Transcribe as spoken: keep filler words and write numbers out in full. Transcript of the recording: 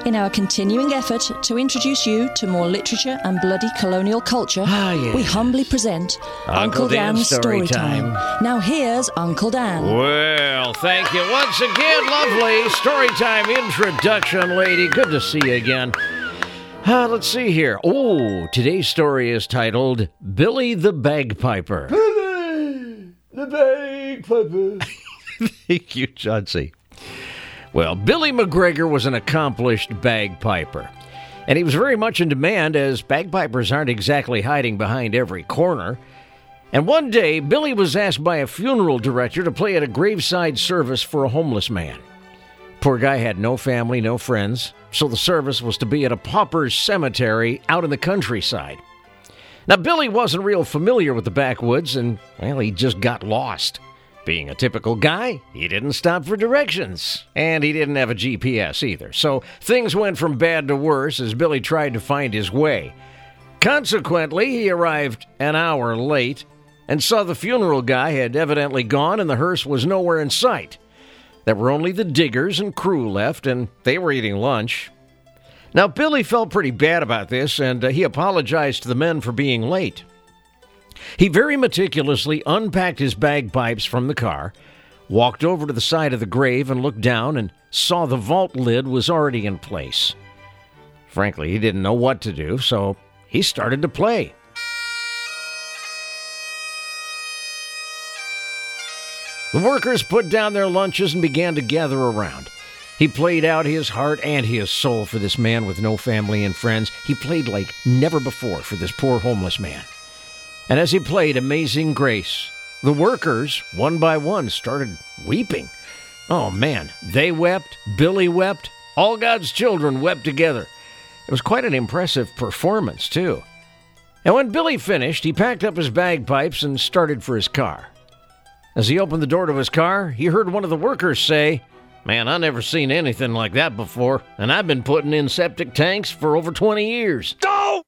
In our continuing effort to introduce you to more literature and bloody colonial culture, ah, yeah. we humbly present Uncle, Uncle Dan's Dan's Story Storytime. Time. Now here's Uncle Dan. Well, thank you once again, lovely Storytime introduction, lady. Good to see you again. Uh, let's see here. Oh, today's story is titled Billy the Bagpiper. Billy the Bagpiper. Thank you, Chauncey. Well, Billy McGregor was an accomplished bagpiper, and he was very much in demand as bagpipers aren't exactly hiding behind every corner. And one day, Billy was asked by a funeral director to play at a graveside service for a homeless man. Poor guy had no family, no friends, so the service was to be at a pauper's cemetery out in the countryside. Now, Billy wasn't real familiar with the backwoods, and, well, he just got lost. Being a typical guy, he didn't stop for directions, and he didn't have a G P S either. So things went from bad to worse as Billy tried to find his way. Consequently, he arrived an hour late and saw the funeral guy had evidently gone and the hearse was nowhere in sight. There were only the diggers and crew left, and they were eating lunch. Now, Billy felt pretty bad about this, and uh, he apologized to the men for being late. He very meticulously unpacked his bagpipes from the car, walked over to the side of the grave and looked down and saw the vault lid was already in place. Frankly, he didn't know what to do, so he started to play. The workers put down their lunches and began to gather around. He played out his heart and his soul for this man with no family and friends. He played like never before for this poor homeless man. And as he played Amazing Grace, the workers, one by one, started weeping. Oh, man, they wept, Billy wept, all God's children wept together. It was quite an impressive performance, too. And when Billy finished, he packed up his bagpipes and started for his car. As he opened the door to his car, he heard one of the workers say, "Man, I never seen anything like that before, and I've been putting in septic tanks for over twenty years. Oh!